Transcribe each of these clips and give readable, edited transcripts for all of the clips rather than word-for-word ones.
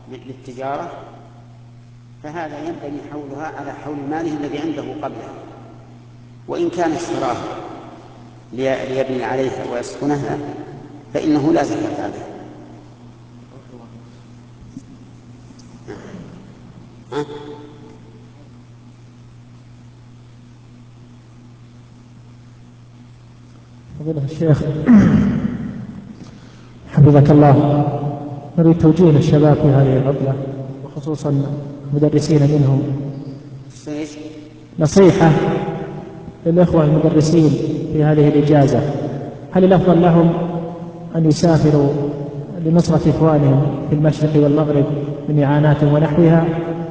للتجارة فهذا ينبني حولها على حول ماله الذي عنده قبلها، وإن كان اشتراها ليبني عليها ويسكنها فإنه لا زكاة عليه. فضيلة الشيخ حفظك الله، نريد توجيه للشباب في هذه العطلة وخصوصا المدرسين منهم، نصيحة للإخوة المدرسين في هذه الإجازة، هل الأفضل لهم أن يسافروا لنصرة إخوانهم في المشرق والمغرب من إعانات ونحوها؟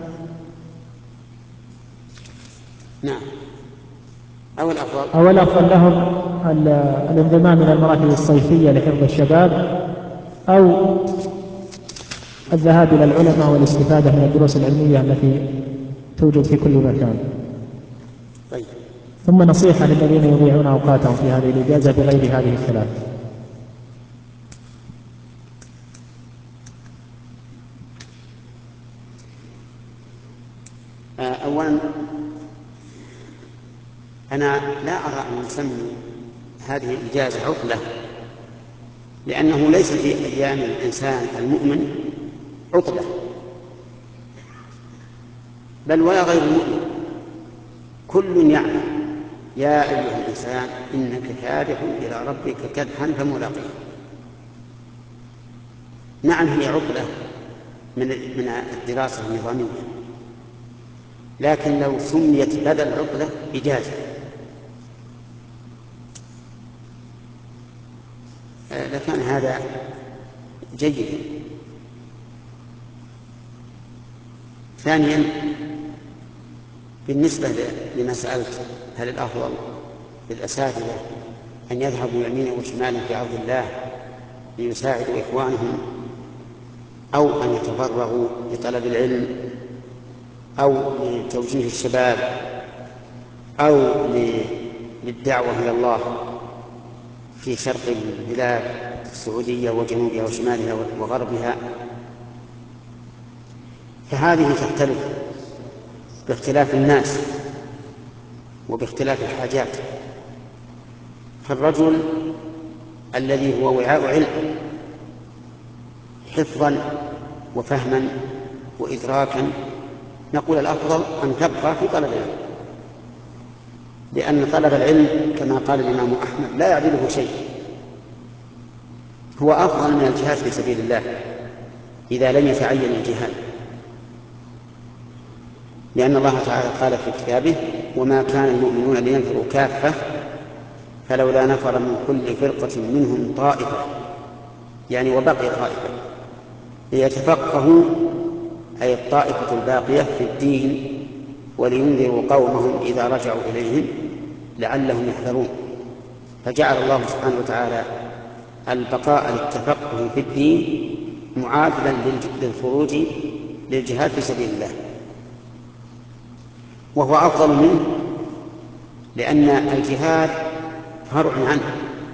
نعم. أو الأفضل لهم الانضمام إلى المراكز الصيفية لحفظ الشباب، أو الذهاب إلى العلماء والاستفادة من الدروس العلمية التي توجد في كل مكان؟ طيب. ثم نصيحة للذين يضيعون أوقاتهم في هذه الإجازة بغير هذه الثلاث. أولا أنا لا أرى أن نسمي هذه الإجازة عطلة، لأنه ليس في أيام الإنسان المؤمن عطلة، بل ولا غير المؤمن، كل يعلم يا أيها الإنسان إنك كادح إلى ربك كدحا فملاقيه. نعم هي عطلة من الدراسة النظامية، لكن لو سميت بدل عطلة إجازة لكان هذا جيدا. ثانيا بالنسبة لما سألت، هل الأفضل للأساتذة أن يذهبوا يمينا وشمالا في أرض الله ليساعدوا إخوانهم، أو أن يتفرغوا لطلب العلم، أو لتوجيه الشباب، أو للدعوة إلى الله في شرق البلاد السعودية وجنوبها وشمالها وغربها؟ فهذه تختلف باختلاف الناس وباختلاف الحاجات. فالرجل الذي هو وعاء علم حفظا وفهما وإدراكا نقول الأفضل أن تبقى في طلب العلم، لأن طلب العلم كما قال الإمام أحمد لا يعدله شيء، هو أفضل من الجهاد في سبيل الله إذا لم يتعين الجهاد، لأن الله تعالى قال في كتابه وما كان المؤمنون لينفروا كافة فلولا نفر من كل فرقة منهم طائفة، يعني وبقي طائفة ليتفقهوا، أي الطائفة الباقية في الدين، ولينذروا قومهم إذا رجعوا إليهم لعلهم يحذرون. فجعل الله سبحانه وتعالى البقاء للتفقه في الدين معادلا للخروج للجهاد في سبيل الله، وهو أفضل منه، لأن الجهاد فرع عنه،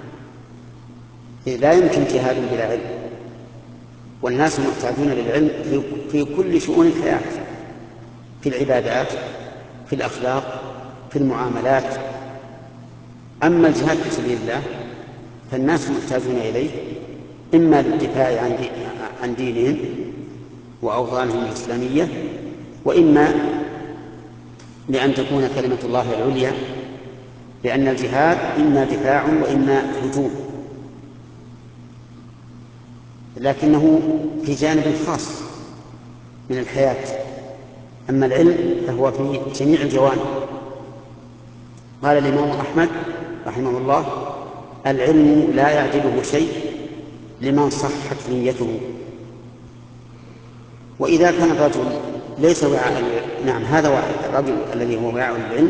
لا يمكن جهاد بلا علم، والناس محتاجون للعلم في كل شؤون الحياة، في العبادات، في الأخلاق، في المعاملات. أما الجهاد في سبيل الله فالناس محتاجون إليه إما للدفاع عن دينهم وأوطانهم الإسلامية، وإما لأن تكون كلمة الله العليا، لأن الجهاد إما دفاع وإما هجوم، لكنه في جانب خاص من الحياة. أما العلم فهو في جميع الجوانب. قال الإمام أحمد رحمه الله العلم لا يعدله شيء لمن صحت نيته. وإذا كان الرجل ليس وعاء، نعم هذا واحد، الرجل الذي هو وعاء العلم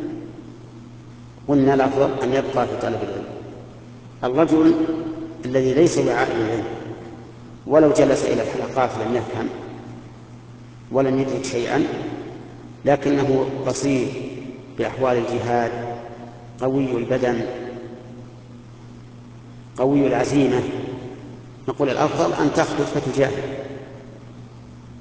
قلنا الأفضل أن يبقى في طلب العلم. الرجل الذي ليس وعاء العلم ولو جلس إلى الحلقات لم يفهم ولم يدرك شيئا، لكنه بصير بأحوال الجهاد، قوي البدن، قوي العزيمة، نقول الأفضل أن تخرج فتجاهد.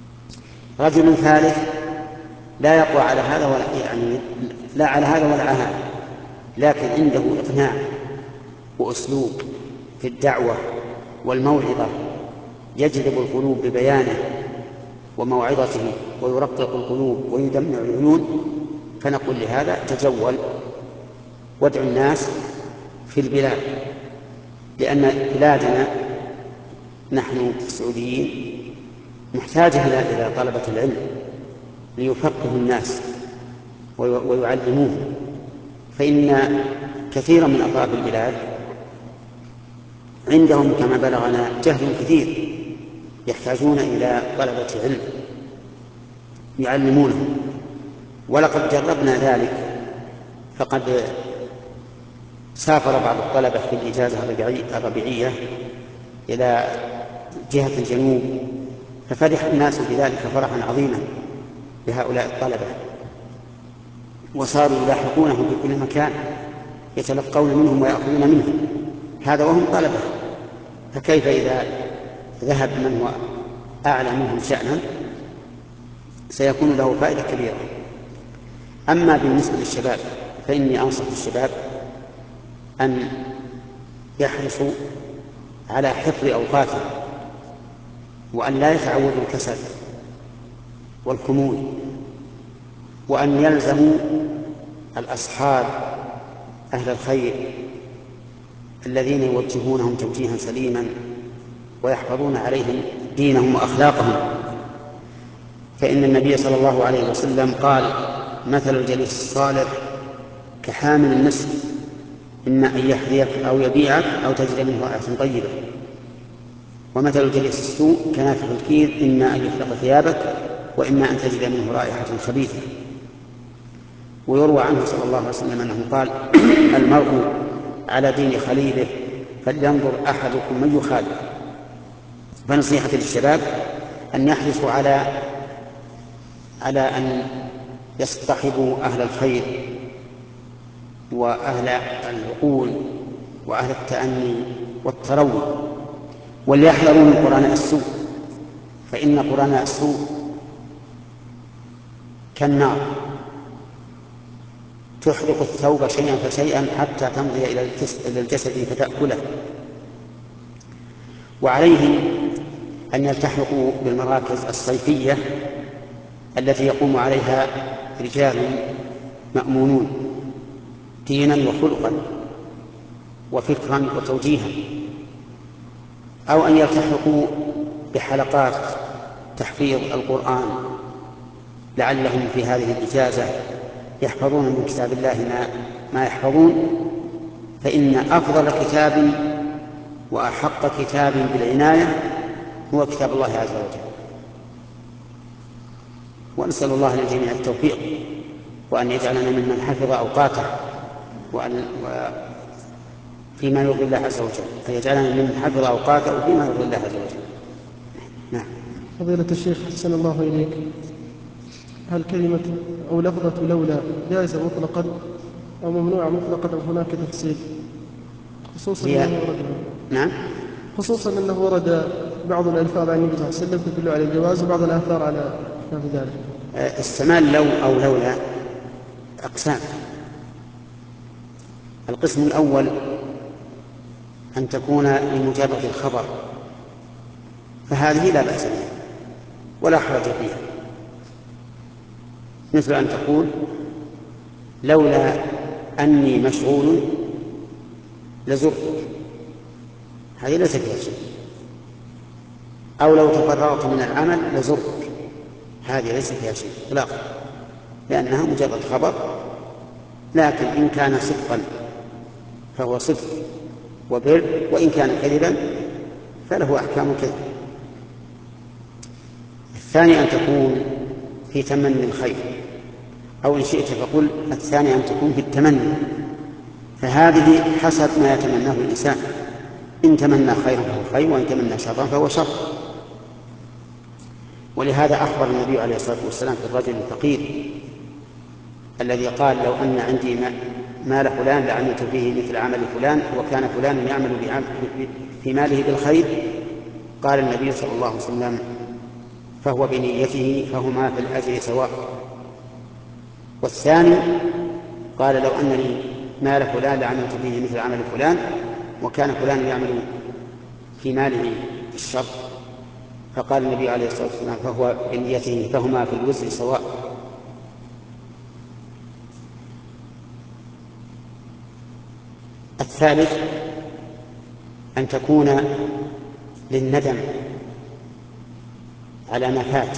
رجل ثالث لا يقوى على هذا ولا لا على هذا ولا على هذا، لكن عنده إقناع وأسلوب في الدعوة والموعظة يجذب القلوب ببيانه وموعظته ويرقق القلوب ويدمع العيون، فنقول لهذا تجول وادع الناس في البلاد، لأن بلادنا نحن السعوديين محتاجة إلى طلبة العلم ليفقهوا الناس ويعلموه، فإن كثيرا من أطراف البلاد عندهم كما بلغنا جهل كثير، يحتاجون إلى طلبة علم يعلمونهم. ولقد جربنا ذلك، فقد سافر بعض الطلبة في الإجازة الربيعية إلى جهة الجنوب، ففرح الناس بذلك فرحا عظيما بهؤلاء الطلبة، وصاروا يلاحقونهم في كل مكان يتلقون منهم ويأخذون منهم، هذا وهم طلبة، فكيف إذا ذهب من هو أعلى منهم شأنا سيكون له فائدة كبيرة. أما بالنسبة للشباب فإني أنصح الشباب أن يحرصوا على حفظ أوقاتهم، وأن لا يتعودوا الكسل والخمول، وأن يلزموا الأصحاب أهل الخير الذين يوجهونهم توجيها سليما ويحفظون عليهم دينهم وأخلاقهم. فإن النبي صلى الله عليه وسلم قال: مثل الجليس الصالح كحامل المسك، إما أن يحذيك أو يبيعك أو تجد منه رائحة طيبة، ومثل الجليس السوء كنافخ الكير، إما أن يفرق ثيابك وإما أن تجد منه رائحة خبيثة. ويروى عنه صلى الله عليه وسلم أنه قال: المرء على دين خليله فلينظر أحدكم من يخالف. فنصيحتي للشباب أن يحرصوا على أن يصطحبوا أهل الخير وأهل العقول وأهل التأني والتروي، وليحذروا من قرناء السوء، فإن قرناء السوء كالنار تحرق الثوب شيئا فشيئا حتى تمضي إلى الجسد فتأكله. وعليهم أن يلتحقوا بالمراكز الصيفية التي يقوم عليها رجال مأمونون دينا وخلقا وفكرا وتوجيها، أو أن يلتحقوا بحلقات تحفيظ القرآن لعلهم في هذه الإجازة يحفظون من كتاب الله ما يحفظون، فإن أفضل كتاب وأحق كتاب بالعناية هو كتاب الله عز وجل. ونسأل الله للجميع التوفيق، وأن يجعلنا ممن حفظ أوقاته فيما يرضي الله عز وجل، فيجعلنا ممن حفظ أوقاته فيما يرضي الله عز وجل. نعم. فضيلة الشيخ حسن الله إليك، هل كلمة أو لفظة لولا جائزة مطلقا أو ممنوعة مطلقا أو هناك تفصيل؟ نعم، خصوصا أنه ورد بعض الألفاظ عن النبي صلى الله عليه وسلم تدل على الجواز وبعض الآثار على ذلك. استعمال لو أو لولا أقسام. القسم الأول أن تكون لمجرد الخبر، فهذه لا بأس بها ولا حرج فيها، مثل أن تقول: لولا أني مشغول لزرتك، هذه ليس فيها شيء. أو لو تفرغت من العمل لزرتك، هذه ليس فيها شيء إطلاقا، لأنها مجرد خبر، لكن إن كان صدقا فهو صدق وبر، وإن كان كذبا فله أحكام كذب. الثاني أن تكون في تمني الخير، أو إن شئت فقل الثاني أن تكون في التمني، فهذه حسب ما يتمناه الإنسان، إن تمنى خيرا فهو خير، وإن تمنى شرا فهو شر. ولهذا أخبر النبي عليه الصلاة والسلام في الرجل الفقير الذي قال: لو أن عندي مال فلان لعملت فيه مثل عمل فلان، وكان فلان يعمل في ماله بالخير. قال النبي صلى الله عليه وسلم: فهو بنيته فهما في الأجر سواء. والثاني قال لو أنني مال فلان لعملت فيه مثل عمل فلان، وكان فلان يعمل في ماله الشر، فقال النبي عليه الصلاة والسلام فهو بنيته فهما في الوزر سواء. الثالث أن تكون للندم على ما فات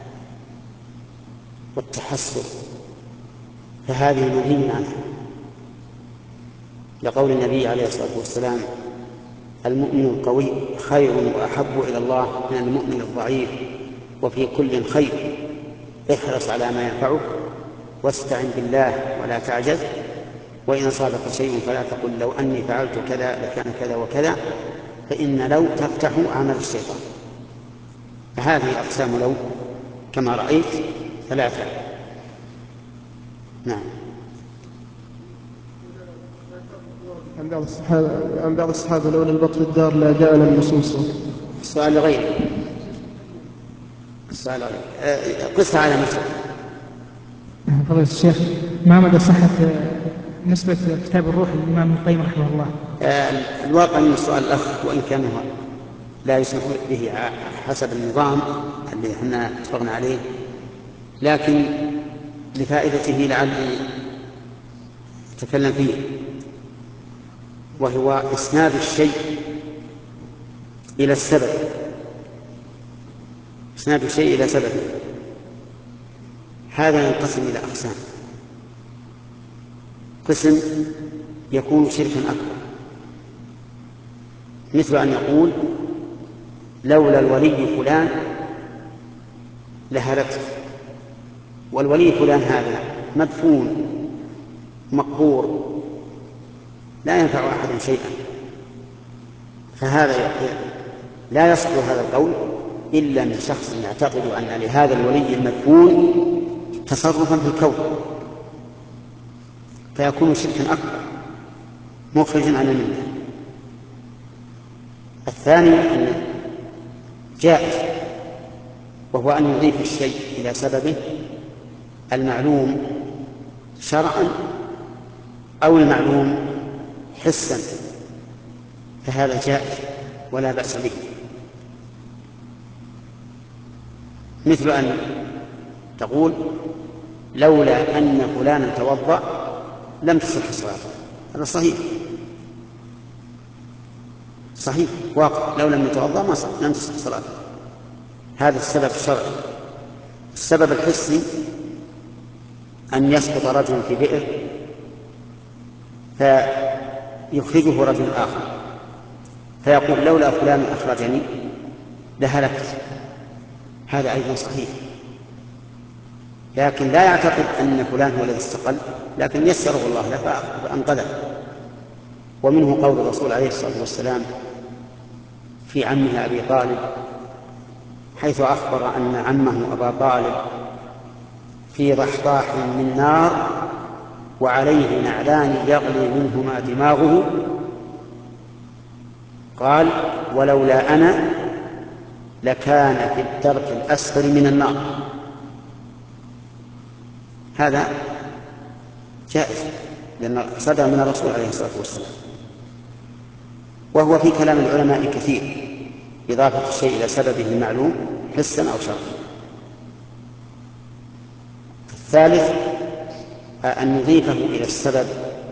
والتحسر، فهذه منهي عنها، لقول النبي عليه الصلاة والسلام المؤمن القوي خير وأحب إلى الله من المؤمن الضعيف، وفي كل خير، احرص على ما ينفعك واستعن بالله ولا تعجز، وإن أصابك شيء فلا تقل لو أني فعلت كذا لكان كذا وكذا، فإن لو تفتح عمل الشيطان. فهذه أقسام لو كما رأيت ثلاثة. نعم. عن بعض الصحابة لولا البط في الدار لا جاءنا النصوص. السؤال غير قصة على مثل. فضيلة الشيخ، ما مدى صحة نسبة كتاب الروح للإمام ابن القيم رحمه الله؟ الواقع من السؤال الأخ وإن كان لا يسمح به حسب النظام اللي احنا اتفقنا عليه، لكن لفائدته لعلي أتكلم فيه، وهو إسناد الشيء إلى السبب. إسناد الشيء إلى سببه هذا ينقسم إلى أقسام. قسم يكون شركا أكبر، مثل أن يقول لولا الولي فلان لهلكت، والولي فلان هذا مدفون مقبور لا ينفع أحد شيئا، فهذا لا يصح هذا القول إلا من شخص يعتقد أن لهذا الولي المدفون تصرفا في الكون، فيكون شركا أكبر مخرجا عن الملة. الثاني أن جائز، وهو أن يضيف الشيء إلى سببه المعلوم شرعا أو المعلوم حسا، فهذا جائز ولا بأس به. مثل أن تقول لولا أن فلانا توضأ لم تصح الصلاة، هذا صحيح واقع، لو لم يتوضأ لم تصح الصلاة. هذا السبب الشرعي. السبب الحسي أن يسقط رجل في بئر فيخرجه رجل آخر فيقول لولا فلان أخرجني لهلكت، هذا أيضا صحيح، لكن لا يعتقد أن فلان هو الذي استقل، لكن يسره الله له فأنقذه. ومنه قول الرسول عليه الصلاة والسلام في عمه أبي طالب، حيث أخبر أن عمه أبا طالب في ضحضاح من نار وعليه نعلان يغلي منهما دماغه، قال ولولا أنا لكان في الدرك الأسفل من النار. هذا جائز لأن صدر من الرسول عليه الصلاة والسلام، وهو في كلام العلماء كثير إضافة الشيء إلى سببه المعلوم حسا أو شرعا. الثالث أن نضيفه إلى السبب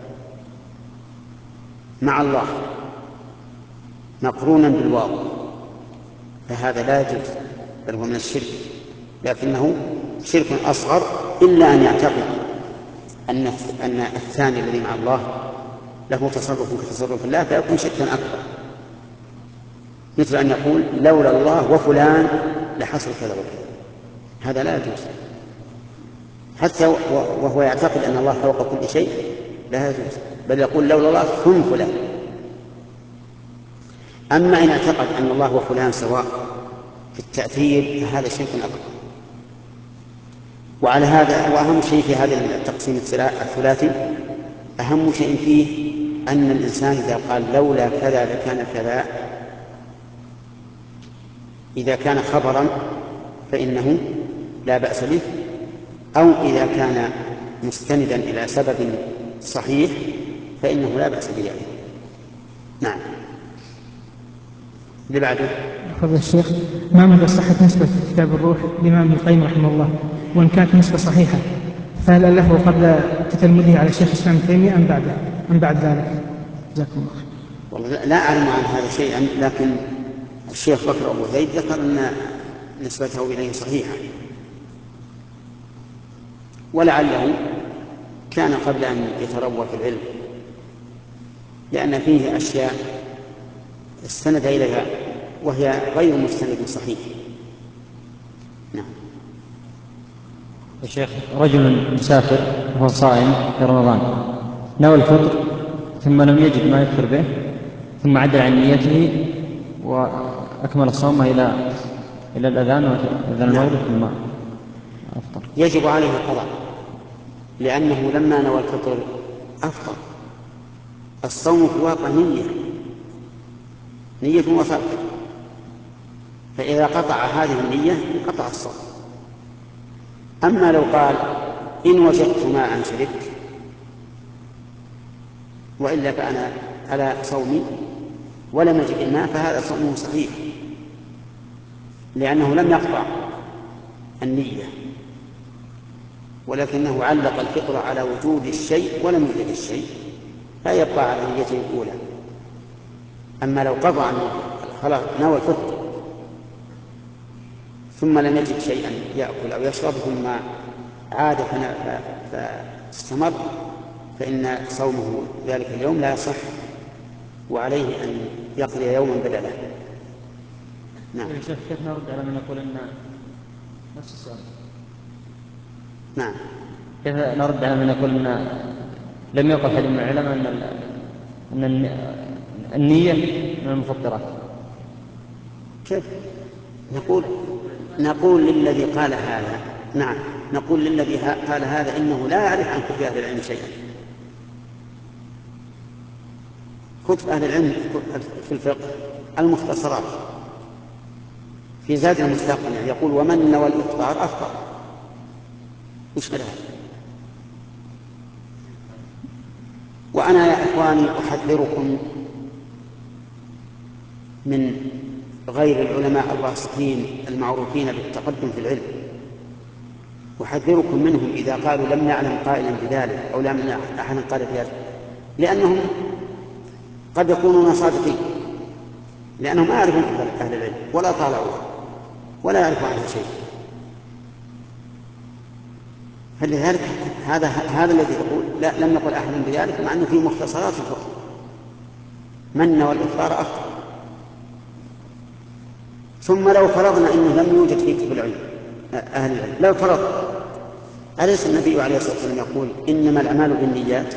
مع الله مقرونا بالواو، فهذا لا يجوز، بل هو من الشرك، لكنه شرك أصغر، إلا أن يعتقد أن الثاني الذي مع الله له تصرف كتصرف الله، فيكون شركا أكبر، مثل أن يقول لولا الله وفلان لحصل كذا وكذا، هذا لا يجوز، حتى وهو يعتقد أن الله فوق كل شيء لا يجوز، بل يقول لولا الله ثم فلان. أما إن اعتقد أن الله وفلان سواء في التأثير فهذا شرك أكبر. وعلى هذا، وأهم شيء في هذا التقسيم الثلاثي، أهم شيء فيه أن الإنسان إذا قال لولا كذا لكان كذا، إذا كان خبرا فإنه لا بأس به، أو إذا كان مستندا إلى سبب صحيح فإنه لا بأس به. نعم. اللي بعده. فضل الشيخ، ما مدى صحة نسبة كتاب الروح للإمام ابن القيم رحمه الله، وإن كانت نسبة صحيحة فهل ألفه قبل تتلمذه على الشيخ الإسلام ابن تيمية أم بعد ذلك؟ جزاكم الله خير. والله لا أعلم عن هذا شيئا، لكن الشيخ بكر أبو زيد ذكر أن نسبته إليه صحيحة، ولعله كان قبل أن يتروى في العلم، لأن فيه أشياء استند إليها وهي غير مستند صحيح. نعم. يا شيخ، رجل مسافر وهو صائم في رمضان نوى الفطر ثم لم يجد ما يفطر به، ثم عدل عن نيته وأكمل صومه إلى الأذان وأذان المغرب ثم أفطر، يجب عليه القضاء، لأنه لما نوى الفطر أفطر. الصوم في الواقع نية وفرق، فإذا قطع هذه النية قطع الصوم. أما لو قال إن وجدت ماء شربت وإلا فأنا على صومي ولم يجد الماء، فهذا صومه صحيح، لأنه لم يقطع النية، ولكنه علق الفطر على وجود الشيء ولم يوجد الشيء، فيبقى على نيته الأولى. أما لو قطع خلاص نوى الفطر ثم لم يجد شيئا يأكل أو يشرب ثم عاد فاستمر، فإن صومه ذلك اليوم لا يصح، وعليه أن يقضي يوما بدله. نعم. كيف نرد على من يقول أن نفس السؤال؟ نعم. كيف نرد على من يقول أن لم يقل أحد من العلماء أن النية من المفطرات؟ كيف نقول للذي قال هذا، نعم، نقول للذي قال هذا إنه لا يعرف عن كتب أهل العلم شيئا. كتب أهل العلم في الفقه المختصرات، في زاد المستقنع يقول ومن نوى الإفطار أفطر. وش هذا؟ وأنا يا إخواني أحذركم من غير العلماء الراسخين المعروفين بالتقدم في العلم، أحذركم منهم إذا قالوا لم نعلم قائلا بذلك أو لم نعلم أحد قال بذلك، لأنهم قد يكونون صادقين، لأنهم ما يعرفون أهل العلم ولا طالعوها ولا يعرفوا عنها شيء. فلذلك هذا الذي يقول لا لم يقل أحد بذلك، مع أنه في مختصرات الفقه من نوى الإفطار أفطر. ثم لو فرضنا أنه لم يوجد في كتب العلم أهل العلم، لو فرض، أليس النبي عليه الصلاة والسلام يقول إنما الأعمال بالنيات؟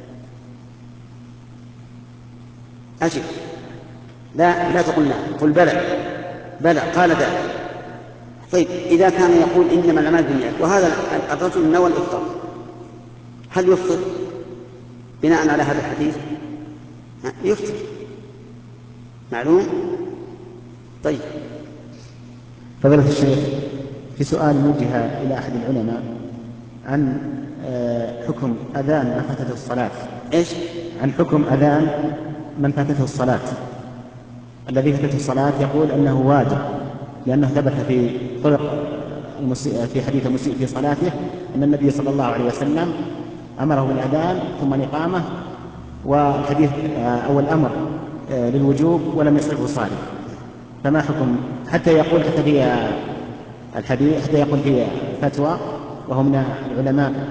أجب، لا تقول نعم، قل بلى قال ذلك. طيب إذا كان يقول إنما الأعمال بالنيات وهذا الرجل نوى الإفطار، هل يفطر بناء على هذا الحديث؟ يفطر معلوم. طيب. فضيلة الشيخ، في سؤال وجه إلى أحد العلماء عن حكم أذان من فاتته الصلاة. إيش؟ عن حكم أذان من فاتته الصلاة، الذي فاتته الصلاة يقول أنه واجب، لأنه ثبت في طرق في حديث المسيء في صلاته أن النبي صلى الله عليه وسلم أمره بالأذان ثم الإقامة، والحديث أول أمر للوجوب ولم يصرفه صالح. فما حكم حتى يقول حتى في الحديث، حتى يقول في فتوى وهو من العلماء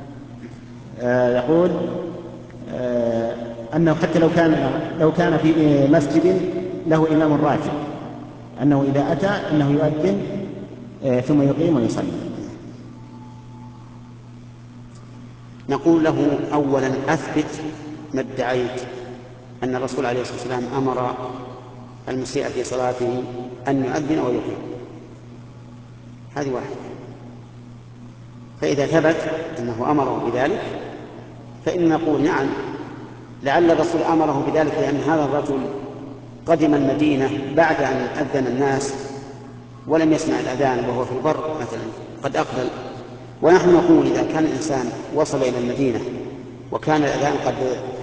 يقول أنه حتى لو كان في مسجد له إمام راتب أنه إذا أتى أنه يؤذن ثم يقيم ويصلي. نقول له أولا أثبت ما ادعيت أن الرسول عليه الصلاة والسلام أمر المسيء في صلاته أن يؤذن ويقيم، هذه واحدة. فإذا ثبت أنه أمره بذلك فإن نقول نعم، لعل الرسول أمره بذلك لأن هذا الرجل قدم المدينة بعد أن أذن الناس ولم يسمع الأذان وهو في البر مثلا قد أقبل. ونحن نقول إذا كان الإنسان وصل إلى المدينة وكان الأذان قد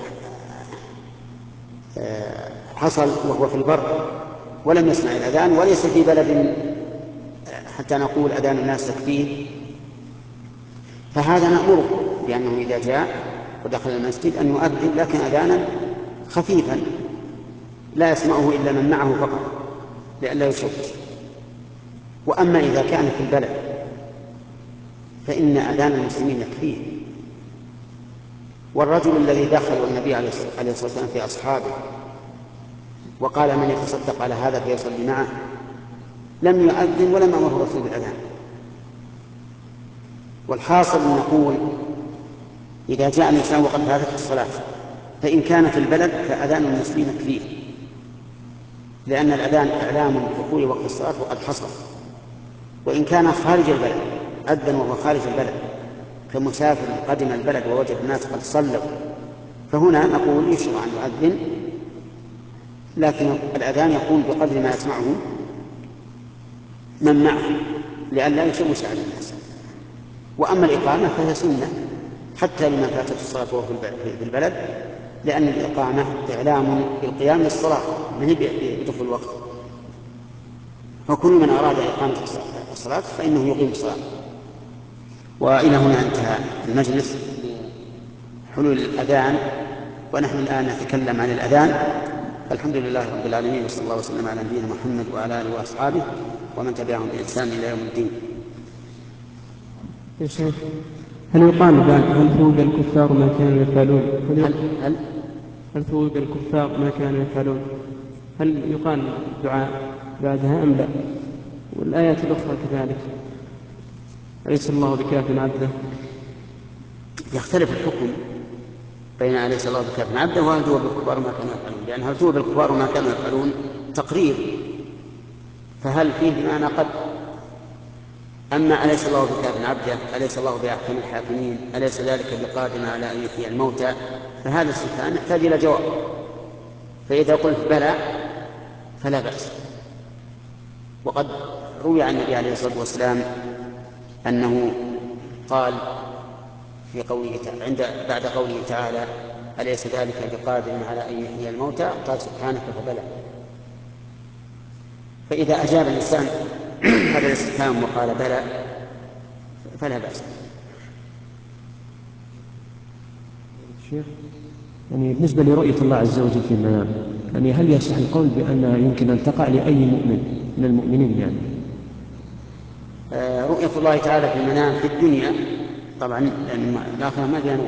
حصل وهو في البر ولم يسمع الأذان وليس في بلد حتى نقول أذان الناس تكفيه، فهذا نأمره بأنه إذا جاء ودخل المسجد أن يؤذن، لكن أذانا خفيفا لا يسمعه إلا من معه فقط لئلا يشوش. وأما إذا كان في البلد فإن أذان المسلمين يكفيه. والرجل الذي دخل والنبي عليه الصلاة والسلام في أصحابه وقال من يتصدق على هذا فيصلي معه لم يؤذن ولم أمره الرسول بالأذان. والحاصل أن نقول إذا جاء الإنسان وقد فاتته الصلاة فإن كان في البلد فأذان المسلمين يكفيه، لأن الأذان إعلام بدخول وقت الصلاة وقد حصل. وإن كان خارج البلد أذن وهو خارج البلد كمسافر قدم البلد ووجد الناس قد صلوا، فهنا نقول يشرع أن يؤذن، لكن الأذان يكون بقدر ما يسمعه من معه لئلا يشوش على الناس. وأما الإقامة فهي سنة حتى لمن فاتت الصلاة وهو في البلد، لأن الإقامة إعلام بالقيام للصلاة من هي بدخول الوقت، وكل من أراد إقامة الصلاة فإنه يقيم الصلاة. وإلى هنا انتهى المجلس حلول الأذان، ونحن الآن نتكلم عن الأذان. الحمد لله رب العالمين، وصلى الله وسلم على نبينا محمد وعلى آله وأصحابه ومن تبعهم بإحسان إلى يوم الدين. يا شيخ، هل يقال هل ثوب الكفار ما كانوا يفعلون؟ هل ثوب الكفار ما كانوا يفعلون؟ هل يقال دعاء بعدها أم لا؟ والآيات الأخرى كذلك، أليس الله بكاف عبده؟ يختلف الحكم بين أليس الله بكاف عبده وهل ثوب الكفار ما كانوا يفعلون، لأن هل ثوب الكفار ما كانوا يفعلون تقرير، فهل فيه بمعنى قد؟ أما أليس الله بكاف عبده، أليس الله بأحكم الحاكمين، أليس ذلك بقادر على أن يحيي الموتى، فهذا السؤال يحتاج إلى جواب. فإذا قلت بلى فلا بأس. وقد روي عن النبي عليه الصلاة والسلام أنه قال في قوله بعد قوله تعالى أليس ذلك بقادر على أن يحيي الموتى قال سبحانك فبلى. فإذا أجاب الإنسان هذا الاستفهام وقال بلى فلا بأس. شيخ، يعني بالنسبة لرؤية الله عز وجل في المنام، يعني هل يصح القول بأنها يمكن أن تقع لأي مؤمن من المؤمنين؟ يعني رؤية الله تعالى في المنام في الدنيا طبعا، لأن الآخرة ما فيها نور.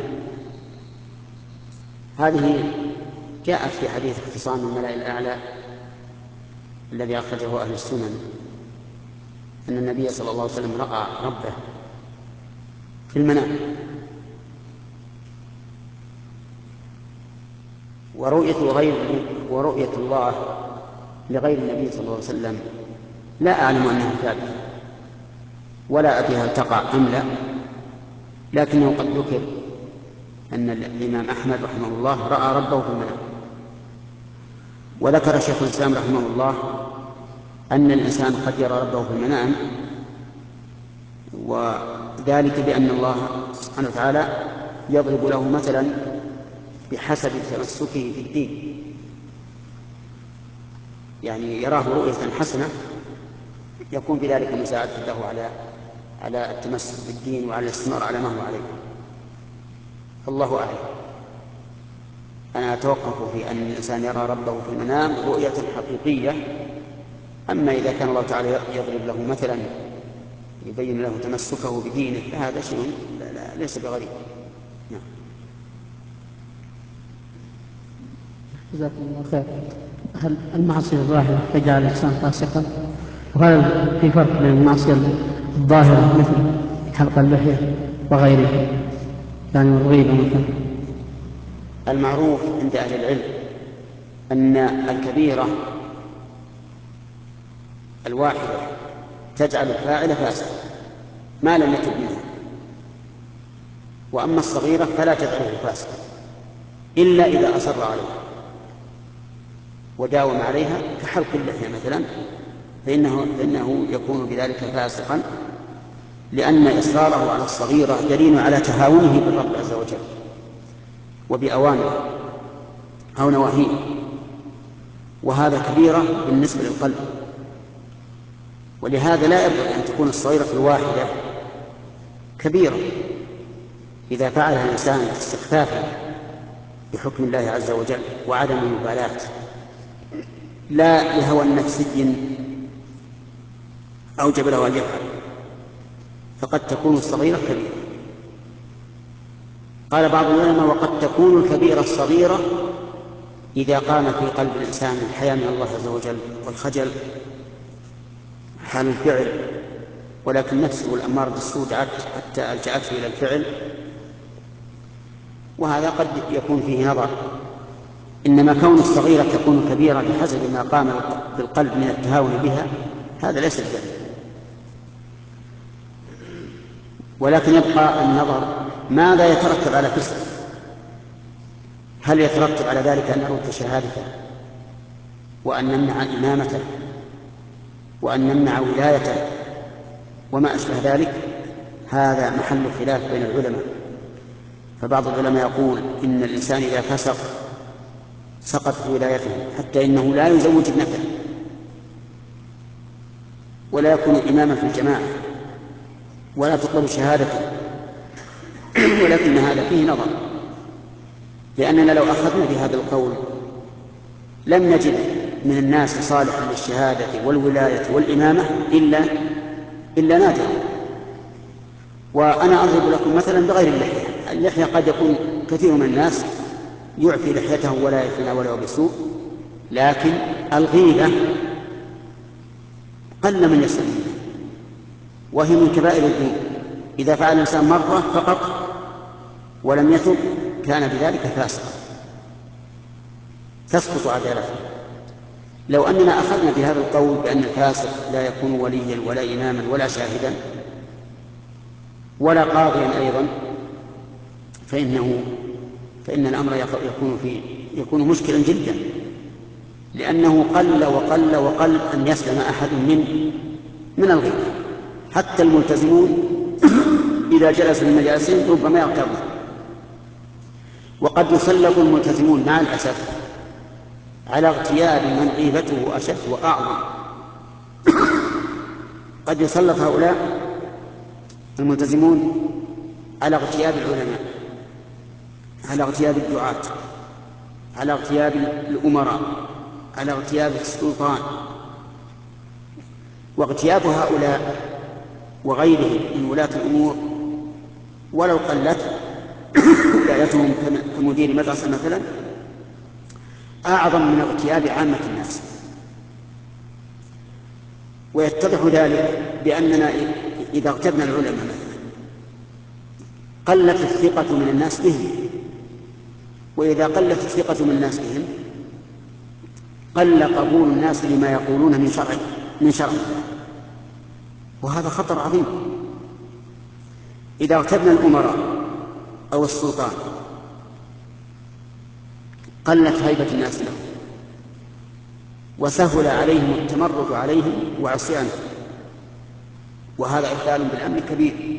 هذه جاءت في حديث اختصام الملأ الأعلى الذي أخرجه أهل السنن أن النبي صلى الله عليه وسلم رأى ربه في المنام. ورؤية الله لغير النبي صلى الله عليه وسلم لا أعلم أنها ثابتة ولا أدري هل تقع أم لا، لكنه قد ذكر أن الإمام أحمد رحمه الله رأى ربه في المنام. وذكر شيخ الإسلام رحمه الله أن الإنسان قد يرى ربه في المنام، وذلك بأن الله سبحانه وتعالى يضرب له مثلا بحسب تمسكه في الدين، يعني يراه رؤية حسنة يكون بذلك مساعدة له على التمسك بالدين وعلى الاستمرار على ما هو عليه. الله أعلم. أنا أتوقف في أن الإنسان يرى ربه في المنام رؤية حقيقية. أما إذا كان الله تعالى يضرب له مثلا يبين له تمسكه بدينه فهذا شيء ليس بغريب. نعم. جزاكم الله خير. هل المعصية الظاهرة تجعل الإنسان فاسقا؟ وهل في فرق بين المعصية الظاهرة مثل حلق اللحية وغيرها، يعني الغيبة مثلا؟ المعروف عند أهل العلم أن الكبيرة الواحدة تجعل الفاعل فاسقا ما لم يتب منها، وأما الصغيرة فلا تجعله فاسقا إلا إذا أصر عليها وداوم عليها كحلق اللحية مثلا، فإنه يكون بذلك فاسقا، لأن إصراره على الصغيرة دليل على تهاونه بالرب عز وجل وبأوامره أو نواهيه، وهذا كبيرة بالنسبة للقلب. ولهذا لا ينبغي أن تكون الصغيرة الواحدة كبيرة إذا فعلها الإنسان استخفافا بحكم الله عز وجل وعدم المبالاة، لا لهوى نفسي أوجب له أن يفعل، فقد تكون الصغيرة كبيرة. قال بعض العلماء: وقد تكون الكبيرة الصغيرة إذا قام في قلب الإنسان الحياء من الله عز وجل والخجل حال الفعل، ولكن نفسه الأمارة بالسوء حتى ألجأته إلى الفعل، وهذا قد يكون فيه نظر. إنما كون الصغيرة تكون كبيرة بحسب ما قام بالقلب من التهاون بها، هذا ليس بذلك. ولكن يبقى النظر ماذا يترتب على فسق. هل يترتب على ذلك أن نرد شهادته وأن نمنع إمامته وأن نمنع ولايته وما أشبه ذلك؟ هذا محل خلاف بين العلماء. فبعض العلماء يقول إن الإنسان إذا فسق سقطت ولايته، حتى إنه لا يزوج ابنته ولا يكون إماما في الجماعة ولا تقبل شهادته. ولكن هذا فيه نظر، لأننا لو أخذنا بهذا القول لم نجد من الناس صالحا للشهادة والولاية والإمامة إلا نادرا. وأنا أضرب لكم مثلا بغير اللحية. اللحية قد يكون كثير من الناس يعفي لحيته ولا يتناوله بسوء، لكن الغيبة قل من يسلم، وهي من كبائر الذنوب. إذا فعل الإنسان مرة فقط ولم يتب كان بذلك فاسقا، تسقط عدالته. لو أننا أخذنا بهذا القول بأن الفاسق لا يكون وليا ولا إماما ولا شاهدا ولا قاضيا أيضا، فإن الأمر يكون مشكلا جدا، لأنه قل أن يسلم أحد من الغيبة. حتى الملتزمون إذا جلسوا من مجالسهم ربما يغتابون. وقد يسلط الملتزمون مع الأسف على اغتياب من غيبته أشد وأعظم. قد يسلط هؤلاء الملتزمون على اغتياب العلماء، على اغتياب الدعاة، على اغتياب الأمراء، على اغتياب السلطان. واغتياب هؤلاء وغيرهم من ولاة الأمور ولو قلت ولايتهم كمدير مدرسة مثلا أعظم من اغتياب عامة الناس. ويتضح ذلك بأننا إذا اغتبنا العلماء مثلا قلت الثقة من الناس بهم، وإذا قلت الثقة من الناس بهم قل قبول الناس لما يقولون من شرع، وهذا خطر عظيم. إذا اغتبنا الأمراء أو السلطان قلت هيبة الناس لهم وسهل عليهم التمرد عليهم وعصيانهم، وهذا إخلال بالأمن كبير.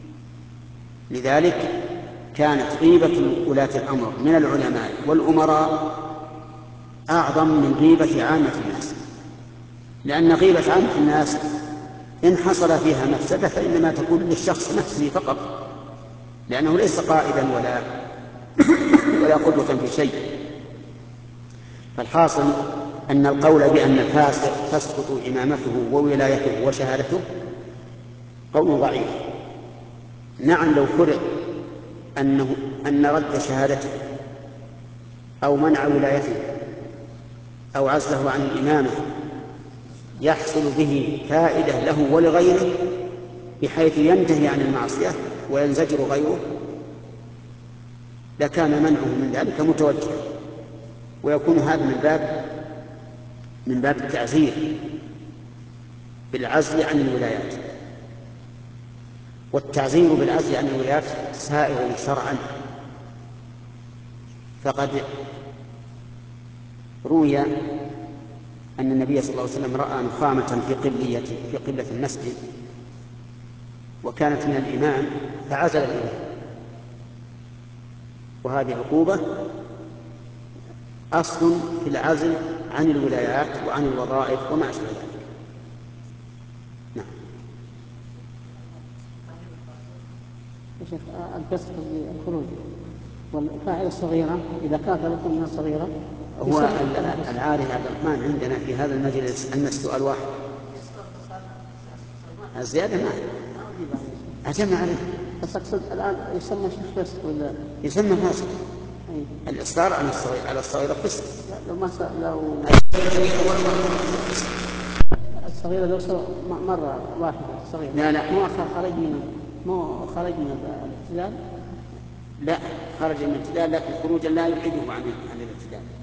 لذلك كانت غيبة ولاة الأمر من العلماء والأمراء أعظم من غيبة عامة الناس، لأن غيبة عامة الناس إن حصل فيها مفسدة فإنما تكون للشخص نفسه فقط، لأنه ليس قائدا ولا قدوة في شيء. فالحاصل أن القول بأن الفاسق تسقط إمامته وولايته وشهادته قول ضعيف. نعم لو فرض أن رد شهادته أو منع ولايته أو عزله عن الإمامة يحصل به فائدة له ولغيره بحيث ينتهي عن المعصية وينزجر غيره، لكان منعه من ذلك متوجها، ويكون هذا من باب التعزير بالعزل عن الولايات. والتعزير بالعزل عن الولايات سائغ شرعا، فقد روي أن النبي صلى الله عليه وسلم رأى نخامة في قبلة المسجد وكانت من الإمام فعزل إليه، وهذه عقوبة أصل في العزل عن الولايات وعن الوظائف وما أشبه ذلك. نعم. يا شيخ الفسق الخروج والفاعل الصغيرة إذا كانت لكم من الصغيرة هو العاري عبد الرحمن عندنا في هذا المجلس أن السؤال واحد، الزيادة ما أجمع عليه. بس أقصد الآن يسمى شيخ فسق ولا يسمى فاسق؟ الإصرار على الصغيرة فسق. لو الصغيرة لو مرة واحدة صغيرة لا مو خرج من الابتذال. لا خرج من الابتذال، لكن خروجا لا يبعده عن الابتذال.